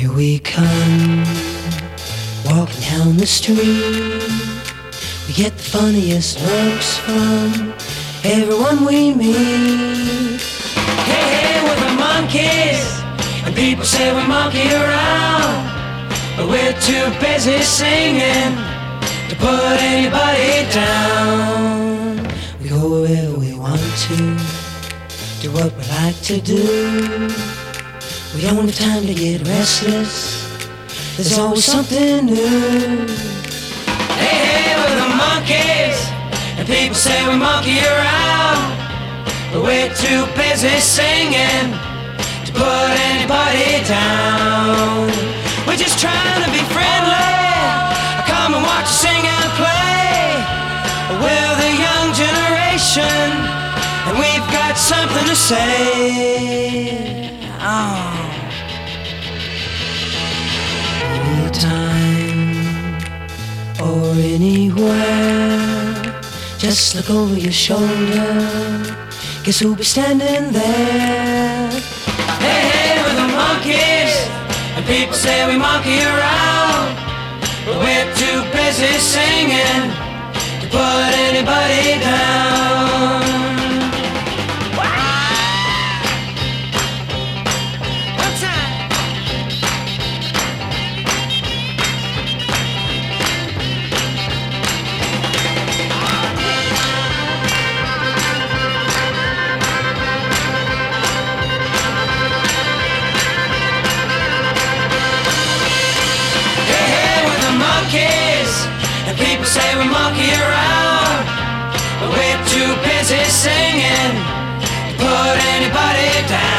Here we come, walking down the street. We get the funniest looks from everyone we meet. Hey, hey, we're the monkeys, and people say we monkey around, but we're too busy singing to put anybody down. We go wherever we want to, do what we like to do. We don't have time to get restless, there's always something new. Hey, hey, we're the monkeys, and people say we monkey around, but we're too busy singing to put anybody down. We're just trying to be friendly, come and watch us sing and play. We're the young generation, and we've got something to say. Oh. Anytime or anywhere, just look over your shoulder, guess who'll be standing there? Hey, hey, we're the monkeys, and people say we monkey around, but we're too busy singing to put anybody down. And people say we monkey around, but we're too busy singing to put anybody down.